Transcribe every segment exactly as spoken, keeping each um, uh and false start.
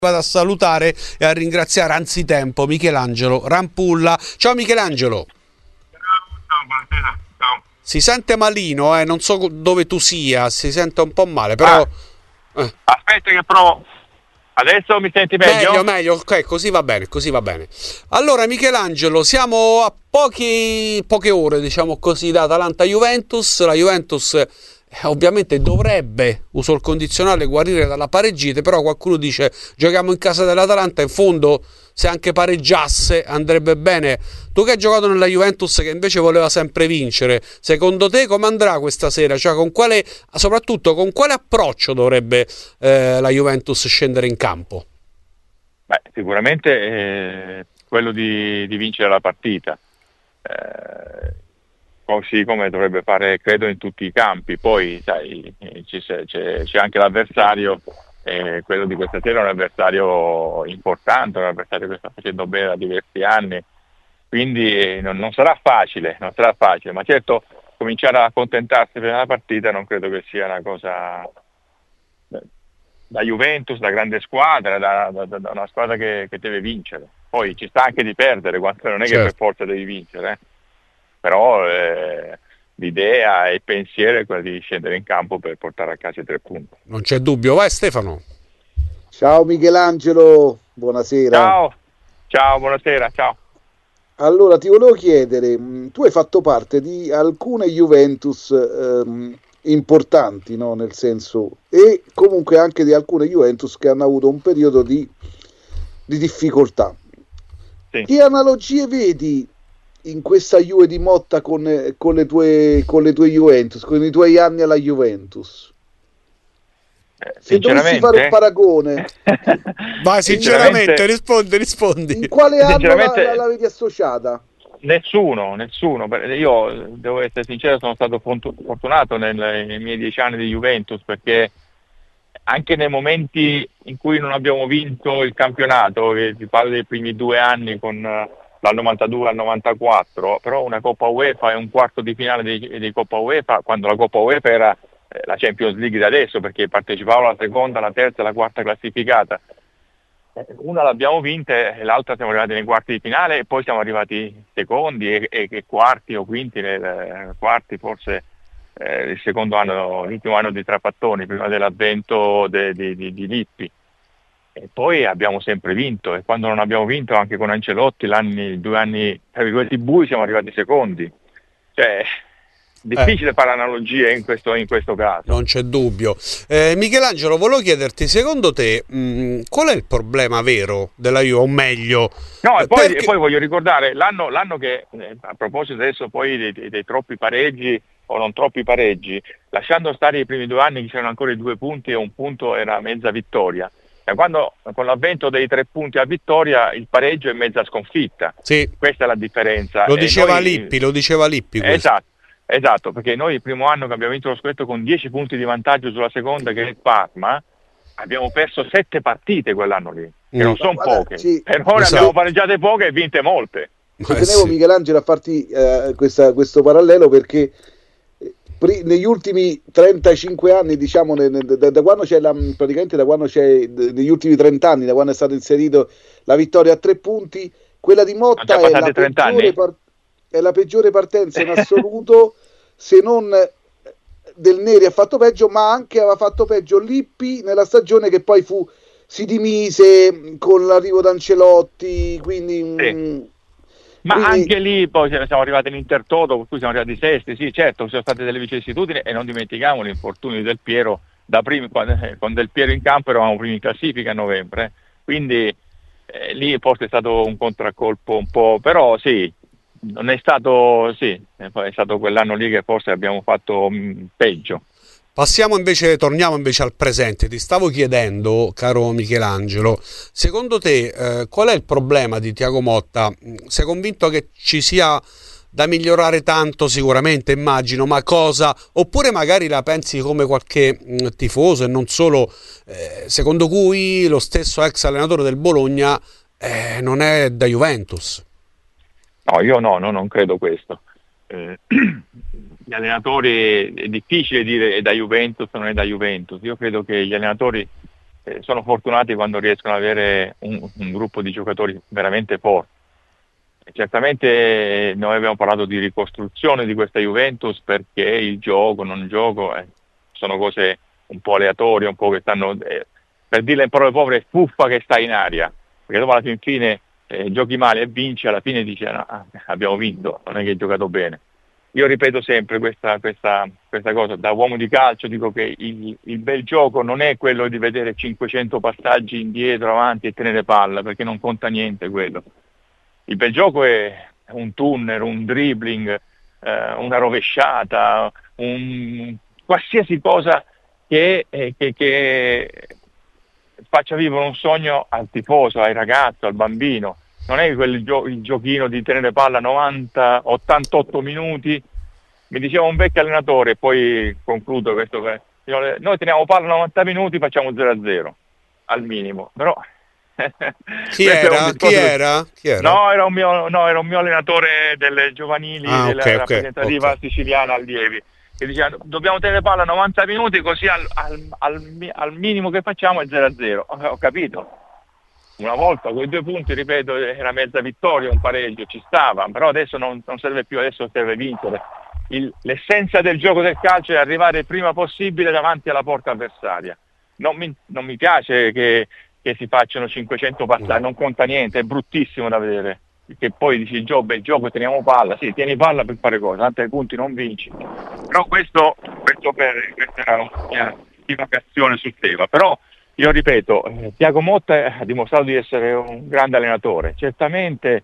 Vado a salutare e a ringraziare anzitempo Michelangelo Rampulla. Ciao Michelangelo. Ciao, buonasera. Ciao. Si sente malino, eh? Non so dove tu sia, si sente un po' male, però... Ah, eh. Aspetta che provo. Adesso mi senti meglio? Meglio, meglio, ok, così va bene, così va bene. Allora Michelangelo, siamo a pochi, poche ore, diciamo così, da Atalanta-Juventus. La Juventus eh, ovviamente dovrebbe, uso il condizionale, guarire dalla pareggite, però qualcuno dice giochiamo in casa dell'Atalanta, in fondo se anche pareggiasse andrebbe bene. Tu che hai giocato nella Juventus che invece voleva sempre vincere, secondo te come andrà questa sera? Cioè con quale, soprattutto con quale approccio dovrebbe eh, la Juventus scendere in campo? Beh, sicuramente eh, quello di, di vincere la partita, eh, così come dovrebbe fare credo in tutti i campi. Poi sai, c'è, c'è, c'è anche l'avversario. Eh, quello di questa sera è un avversario importante, un avversario che sta facendo bene da diversi anni, quindi eh, non, non sarà facile, non sarà facile, ma certo cominciare a accontentarsi per una partita non credo che sia una cosa da Juventus, da grande squadra, da, da, da una squadra che, che deve vincere. Poi ci sta anche di perdere, quando non è certo. Che per forza devi vincere, eh. Però eh, l'idea e il pensiero è quello di scendere in campo per portare a casa i tre punti. Non c'è dubbio, vai Stefano. Ciao Michelangelo, buonasera. Ciao, ciao, buonasera, ciao. Allora ti volevo chiedere, tu hai fatto parte di alcune Juventus ehm, importanti, no? Nel senso, e comunque anche di alcune Juventus che hanno avuto un periodo di, di difficoltà. Sì. Che analogie vedi in questa Juve di Motta con, con, le tue, con le tue Juventus, con i tuoi anni alla Juventus? Eh, Se dovessi fare un paragone, vai, sinceramente, rispondi, rispondi. In quale anno la, la, la vedi associata? Nessuno, nessuno. Io devo essere sincero, sono stato fortunato nel, nei miei dieci anni di Juventus, perché anche nei momenti in cui non abbiamo vinto il campionato, che ti parlo dei primi due anni con dal novantadue al novantaquattro, però una Coppa UEFA e un quarto di finale di, di Coppa UEFA, quando la Coppa UEFA era eh, la Champions League da adesso, perché partecipava la seconda, la terza e la quarta classificata. Eh, una l'abbiamo vinta e l'altra siamo arrivati nei quarti di finale, e poi siamo arrivati secondi e, e, e quarti o quinti, nel, eh, quarti forse eh, il secondo anno, l'ultimo anno di Trapattoni, prima dell'avvento de, de, de, di Lippi. E poi abbiamo sempre vinto, e quando non abbiamo vinto anche con Ancelotti l'anni, due anni tra virgolette bui, siamo arrivati secondi. Cioè difficile eh. fare analogie in questo, in questo caso. Non c'è dubbio. eh, Michelangelo, volevo chiederti, secondo te mh, qual è il problema vero della Juve, o meglio no e poi, perché... e poi voglio ricordare l'anno, l'anno che eh, a proposito adesso poi dei, dei, dei troppi pareggi o non troppi pareggi, lasciando stare i primi due anni che c'erano ancora i due punti e un punto era mezza vittoria. Quando con l'avvento dei tre punti a vittoria il pareggio è mezza sconfitta, sì. Questa è la differenza. Lo diceva noi... Lippi, lo diceva Lippi. Esatto, esatto, perché noi il primo anno che abbiamo vinto lo scudetto con dieci punti di vantaggio sulla seconda, che è il Parma, abbiamo perso sette partite quell'anno lì, che mm. non sono poche, sì. Per ora esatto. Abbiamo pareggiate poche e vinte molte. Ci tenevo sì. Michelangelo a farti eh, questa, questo parallelo, perché negli ultimi trentacinque anni, diciamo, da, da quando c'è la, praticamente da quando c'è negli ultimi trenta anni, da quando è stato inserito la vittoria a tre punti, quella di Motta è la, peggiore par- è la peggiore partenza in assoluto, se non Del Neri ha fatto peggio, ma anche aveva fatto peggio Lippi nella stagione che poi fu si dimise con l'arrivo d'Ancelotti, quindi sì. mh, Ma Quindi... anche lì poi siamo arrivati in Intertoto, per cui siamo arrivati sesti, sì certo, ci sono state delle vicissitudini, e non dimentichiamo l'infortunio del Piero, da primi, con Del Piero in campo eravamo primi in classifica a novembre, eh. Quindi eh, lì forse è stato un contraccolpo un po', però sì, non è stato, sì, è stato quell'anno lì che forse abbiamo fatto mh, peggio. Passiamo invece, torniamo invece al presente. Ti stavo chiedendo, caro Michelangelo, secondo te eh, qual è il problema di Thiago Motta? Sei convinto che ci sia da migliorare tanto? Sicuramente, immagino, ma cosa? Oppure magari la pensi come qualche mh, tifoso e non solo, eh, secondo cui lo stesso ex allenatore del Bologna eh, non è da Juventus? No, io no, no non credo questo. Eh, gli allenatori, è difficile dire è da Juventus o non è da Juventus. Io credo che gli allenatori eh, sono fortunati quando riescono ad avere un, un gruppo di giocatori veramente forti. E certamente eh, noi abbiamo parlato di ricostruzione di questa Juventus perché il gioco, non gioco, eh, sono cose un po' aleatorie, un po' che stanno, eh, per dirle in parole povere, è fuffa che sta in aria, perché dopo alla fin fine eh, giochi male e vinci, alla fine dici ah, no, abbiamo vinto, non è che hai giocato bene. Io ripeto sempre questa, questa, questa cosa, da uomo di calcio dico che il, il bel gioco non è quello di vedere cinquecento passaggi indietro, avanti e tenere palla, perché non conta niente quello. Il bel gioco è un tunnel, un dribbling, eh, una rovesciata, un, qualsiasi cosa che, eh, che, che faccia vivere un sogno al tifoso, al ragazzo, al bambino. Non è quel gio- il giochino di tenere palla novanta ottantotto minuti. Mi diceva un vecchio allenatore, poi concludo questo, noi teniamo palla novanta minuti, facciamo zero a zero al minimo, però chi era? Chi era? Chi era? No, era un mio, no, era un mio allenatore delle giovanili ah, della okay, rappresentativa okay. siciliana allievi, che diceva dobbiamo tenere palla novanta minuti così al, al, al, al minimo che facciamo è zero a zero. Ho capito. Una volta quei due punti, ripeto, era mezza vittoria, un pareggio, ci stava, però adesso non, non serve più, adesso serve vincere. Il, l'essenza del gioco del calcio è arrivare il prima possibile davanti alla porta avversaria. Non mi, non mi piace che, che si facciano cinquecento passaggi, non conta niente, è bruttissimo da vedere. Che poi dici il gioco, il gioco teniamo palla, sì, tieni palla per fare cosa, tanti punti non vinci. Però questo, questo per, questa era una mia divagazione sul tema, però io ripeto, eh, Thiago Motta ha dimostrato di essere un grande allenatore, certamente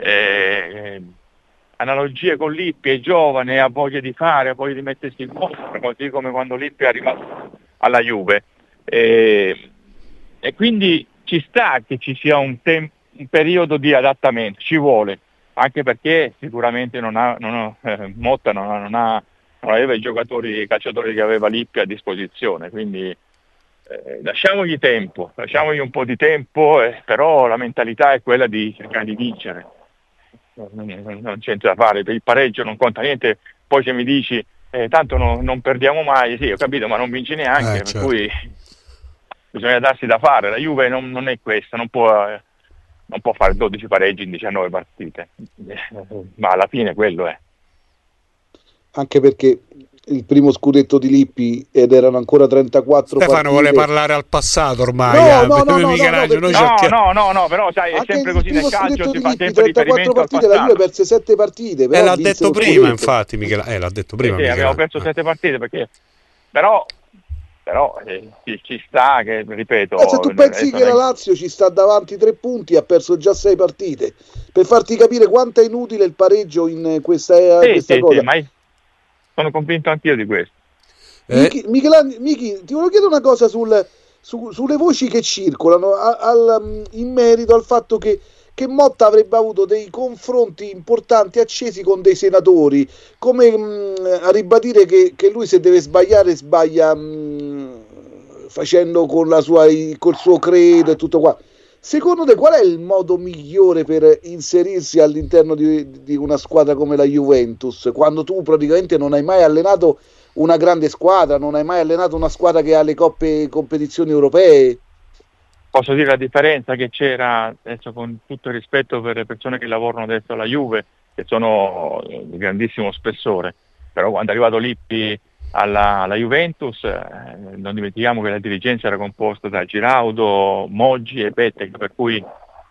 eh, analogie con Lippi, è giovane, ha voglia di fare, ha voglia di mettersi in mostra, così come quando Lippi è arrivato alla Juve. Eh, e quindi ci sta che ci sia un, tem- un periodo di adattamento, ci vuole, anche perché sicuramente non ha, non ha, eh, Motta non, ha, non, ha, non aveva i giocatori, i calciatori che aveva Lippi a disposizione, quindi Eh, lasciamogli tempo, lasciamogli un po' di tempo, eh, però la mentalità è quella di cercare di vincere, non, non, non c'è da fare, per il pareggio non conta niente, poi se mi dici eh, tanto no, non perdiamo mai, sì ho capito, ma non vinci neanche, eh, per certo. cui bisogna darsi da fare, la Juve non, non è questa, non può, eh, non può fare dodici pareggi in diciannove partite, ma alla fine quello è. Anche perché il primo scudetto di Lippi ed erano ancora trentaquattro Stefano partite. vuole parlare al passato ormai, no, eh, no, no, no, Michelangelo, no, noi no, cerchiamo... no, no, no, però sai, è anche sempre il così primo nel calcio, scudetto si di fa Lippi, sempre trentaquattro riferimento al partite, la Juve passato. perse sette partite, però Eh, l'ha vinse detto lo prima, scudetto. infatti, Michela... eh, l'ha detto prima, Sì, sì, abbiamo perso sette eh. partite perché però però eh, ci, ci sta che ripeto Eh, se tu pensi che la Lazio ci sta davanti tre punti, ha perso già sei partite, per farti capire quanto è inutile il pareggio in questa, sì, questa sì, cosa. sì, ma sono convinto anch'io di questo. Eh. Michi, Michelangelo, Michi, ti volevo chiedere una cosa sul, su, sulle voci che circolano a, al, in merito al fatto che, che Motta avrebbe avuto dei confronti importanti accesi con dei senatori, come mh, a ribadire che, che lui se deve sbagliare sbaglia mh, facendo con la sua, col suo credo e tutto qua. Secondo te qual è il modo migliore per inserirsi all'interno di, di una squadra come la Juventus, quando tu praticamente non hai mai allenato una grande squadra, non hai mai allenato una squadra che ha le coppe competizioni europee? Posso dire la differenza che c'era, adesso con tutto il rispetto per le persone che lavorano adesso alla Juve, che sono di grandissimo spessore, però quando è arrivato Lippi alla, alla Juventus, eh, non dimentichiamo che la dirigenza era composta da Giraudo, Moggi e Betteg, per cui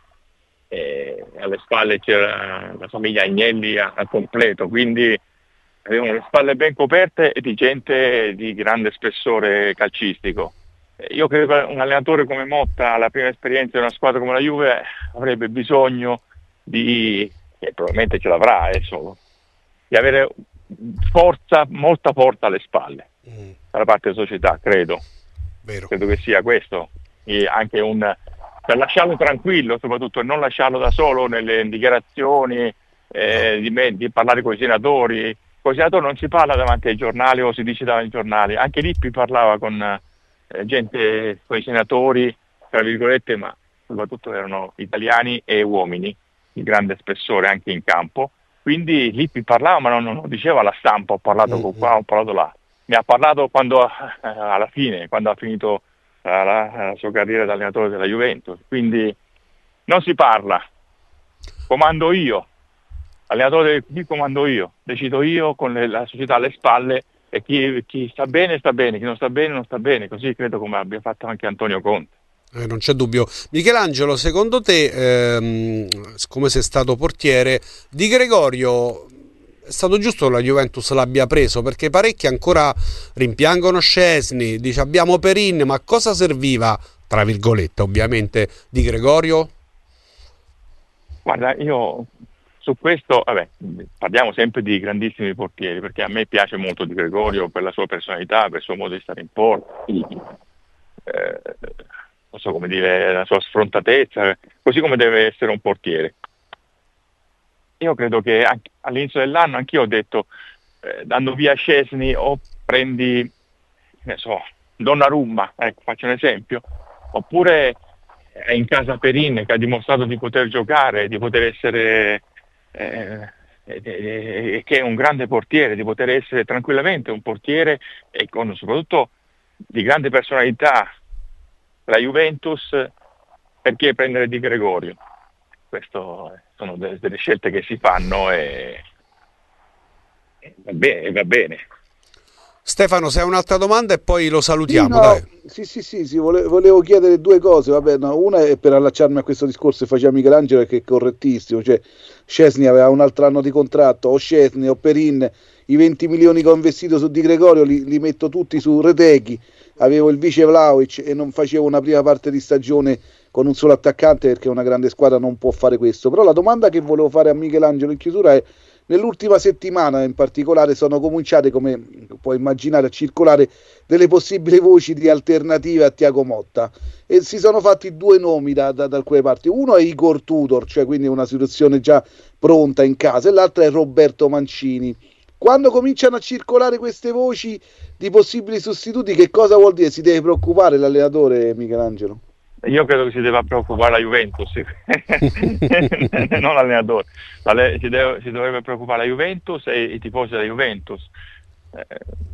eh, alle spalle c'era la famiglia Agnelli a, a completo, quindi avevano le spalle ben coperte e di gente di grande spessore calcistico. Io credo che un allenatore come Motta, alla prima esperienza di una squadra come la Juve, avrebbe bisogno di, e probabilmente ce l'avrà adesso, di avere forza, molta forza alle spalle, mm. dalla parte della società, credo. Vero. Credo che sia questo. E anche un, per lasciarlo tranquillo, soprattutto non lasciarlo da solo nelle dichiarazioni, eh, di, me, di parlare con i senatori. Con i senatori non si parla davanti ai giornali o si dice davanti ai giornali. Anche Lippi parlava con eh, gente, con i senatori, tra virgolette, ma soprattutto erano italiani e uomini di grande spessore anche in campo. Quindi Lippi parlava, ma non, non diceva alla stampa, ho parlato mm-hmm. con qua, ho parlato là. Mi ha parlato quando, eh, alla fine, quando ha finito la, la, la sua carriera da allenatore della Juventus, quindi non si parla, comando io, allenatore qui comando io, decido io con le, la società alle spalle, e chi, chi sta bene sta bene, chi non sta bene non sta bene, così credo come abbia fatto anche Antonio Conte. Eh, non c'è dubbio. Michelangelo, secondo te, ehm, come sei stato portiere, Di Gregorio è stato giusto che la Juventus l'abbia preso? Perché parecchi ancora rimpiangono Szczęsny, dice abbiamo Perin, ma a cosa serviva, tra virgolette ovviamente, Di Gregorio? Guarda, io su questo, vabbè, parliamo sempre di grandissimi portieri, perché a me piace molto Di Gregorio per la sua personalità, per il suo modo di stare in porta, eh, non so come dire, la sua sfrontatezza, così come deve essere un portiere. Io credo che anche all'inizio dell'anno anch'io ho detto, eh, dando via Szczęsny o prendi, ne so, Donnarumma, ecco, faccio un esempio, oppure è in casa Perin che ha dimostrato di poter giocare, di poter essere, eh, eh, eh, che è un grande portiere, di poter essere tranquillamente un portiere e con soprattutto di grande personalità. La Juventus, perché prendere Di Gregorio? Queste sono delle, delle scelte che si fanno e, e va bene, va bene. Stefano, se hai un'altra domanda e poi lo salutiamo, Sì, no, dai. sì, sì, sì, sì, vole- volevo chiedere due cose, vabbè, no, una è per allacciarmi a questo discorso che faceva Michelangelo, che è correttissimo, cioè Szczęsny aveva un altro anno di contratto, o Szczęsny o Perin, i venti milioni che ho investito su Di Gregorio li, li metto tutti su Reteghi, avevo il vice Vlahovic e non facevo una prima parte di stagione con un solo attaccante perché una grande squadra non può fare questo. Però la domanda che volevo fare a Michelangelo in chiusura è: nell'ultima settimana in particolare sono cominciate, come puoi immaginare, a circolare delle possibili voci di alternative a Thiago Motta e si sono fatti due nomi da, da, da alcune parti. Uno è Igor Tudor, cioè quindi una situazione già pronta in casa, e l'altro è Roberto Mancini. Quando cominciano a circolare queste voci di possibili sostituti, che cosa vuol dire? Si deve preoccupare l'allenatore, Michelangelo? Io credo che si debba preoccupare la Juventus, non l'allenatore. La, si, deve, si dovrebbe preoccupare la Juventus e i tifosi della Juventus. Eh,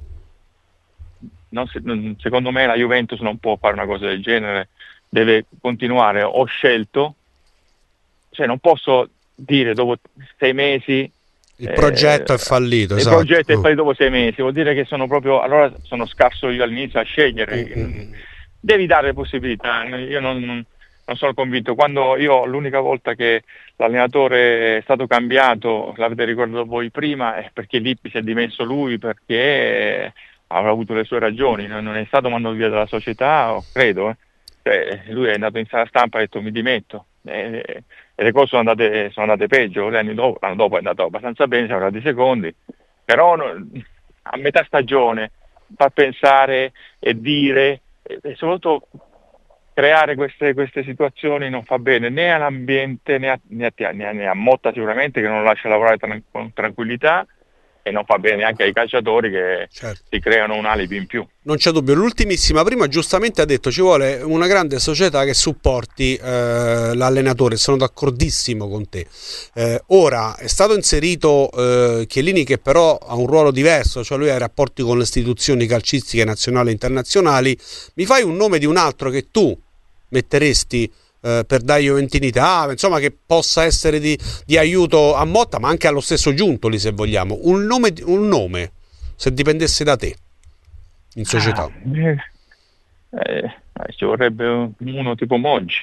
non si, non, secondo me la Juventus non può fare una cosa del genere, deve continuare. Ho scelto, cioè non posso dire dopo sei mesi il progetto eh, è fallito. Il esatto. progetto è fallito dopo sei mesi, vuol dire che sono proprio, allora sono scarso io all'inizio a scegliere. Mm-hmm. Devi dare possibilità, io non, non, non sono convinto. Quando io l'unica volta che l'allenatore è stato cambiato, l'avete ricordato voi prima, è perché Lippi si è dimesso lui, perché avrà avuto le sue ragioni, non è stato mandato via dalla società, credo. Eh. Cioè, lui è andato in sala stampa e ha detto mi dimetto. E, e le cose sono andate, sono andate peggio. L'anno dopo, l'anno dopo è andato abbastanza bene, siamo arrivati secondi, però no, a metà stagione far pensare e dire e soprattutto creare queste, queste situazioni non fa bene né all'ambiente né a, né, a, né, a, né a Motta sicuramente, che non lo lascia lavorare tran- con tranquillità, e non fa bene anche ai calciatori che certo. si creano un alibi in più. Non c'è dubbio. L'ultimissima, prima giustamente ha detto ci vuole una grande società che supporti eh, l'allenatore, sono d'accordissimo con te. Eh, ora è stato inserito eh, Chiellini, che però ha un ruolo diverso, cioè lui ha rapporti con le istituzioni calcistiche nazionali e internazionali. Mi fai un nome di un altro che tu metteresti eh, per dare juventinità, insomma, che possa essere di, di aiuto a Motta, ma anche allo stesso Giuntoli, se vogliamo, un nome, un nome se dipendesse da te in società? Ah, eh, eh, ci vorrebbe uno tipo Moggi.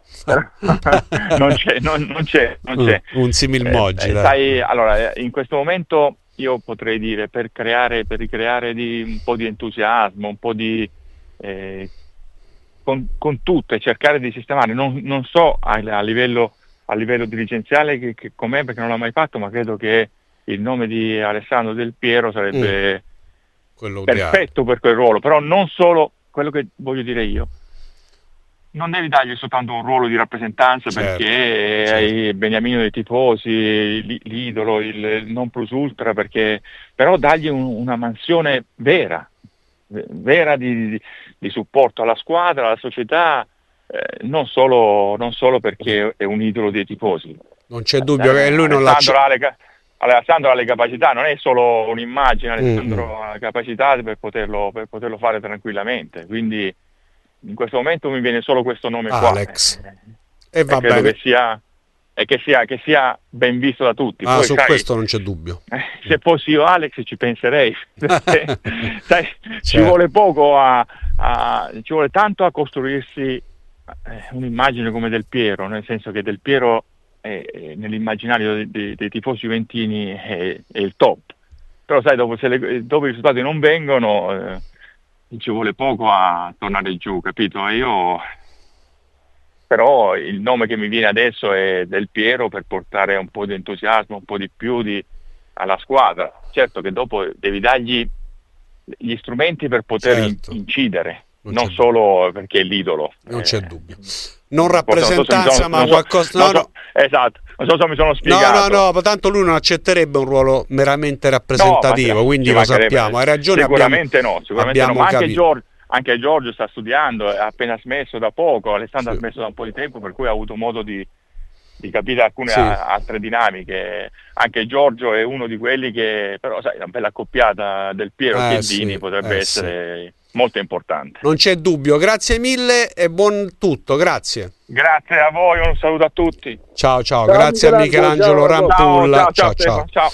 non c'è, non, non c'è, non c'è. Un, un simil Moggi. Eh, sai, allora, in questo momento io potrei dire, per creare, per ricreare di, un po' di entusiasmo, un po' di eh, con, con tutto, e cercare di sistemare, non, non so a, a livello a livello dirigenziale che, che com'è, perché non l'ho mai fatto, ma credo che il nome di Alessandro Del Piero sarebbe mm. Quello perfetto per quel ruolo. Però non solo, quello che voglio dire io, non devi dargli soltanto un ruolo di rappresentanza, certo, perché certo. hai il beniamino dei tifosi, l'idolo, il non plus ultra, perché però dagli un, una mansione vera vera di, di, di supporto alla squadra, alla società, eh, non solo non solo perché è un idolo dei tifosi. Non c'è dubbio eh, che lui non Alessandro ha le, Alessandro ha le capacità, non è solo un'immagine, Alessandro mm. ha le capacità per poterlo, per poterlo fare tranquillamente, quindi in questo momento mi viene solo questo nome Alex. qua. E va e credo bene. Che sia, e che sia, che sia ben visto da tutti. Ah, Poi, su sai, questo non c'è dubbio. se fossi io Alex ci penserei. Perché, sai, ci Certo. vuole poco a, a ci vuole tanto a costruirsi eh, un'immagine come Del Piero, nel senso che Del Piero è, è nell'immaginario dei, dei, dei tifosi juventini è, è il top. Però sai, dopo, se le, dopo i risultati non vengono eh, ci vuole poco a tornare giù, capito? E io però il nome che mi viene adesso è Del Piero, per portare un po' di entusiasmo, un po' di più di, alla squadra. Certo che dopo devi dargli gli strumenti per poter Certo. in- incidere, Non non, c'è solo perché è l'idolo. Non Eh, c'è dubbio. Non forse non so se mi rappresentanza, sono- ma non so- qualcosa. non No, so- Esatto, non so se mi sono no, spiegato. no, no, ma tanto lui non accetterebbe un ruolo meramente rappresentativo, No, ma- quindi ci lo mancherebbe. sappiamo. Hai ragione. Sicuramente abbiamo, no, sicuramente no, abbiamo ma anche capito. Giorgio, anche Giorgio sta studiando, ha appena smesso da poco, Alessandro Sì. ha smesso da un po' di tempo, per cui ha avuto modo di, di capire alcune Sì. a- altre dinamiche. Anche Giorgio è uno di quelli che, però sai, una bella accoppiata Del Piero Eh, Chiellini sì, potrebbe eh, essere molto importante. Non c'è dubbio. Grazie mille e buon tutto. Grazie. Grazie a voi, un saluto a tutti. Ciao, ciao. Ciao, Grazie a Michelangelo, Michelangelo ciao, Rampulla. Ciao, ciao, ciao, ciao. Stefano, ciao.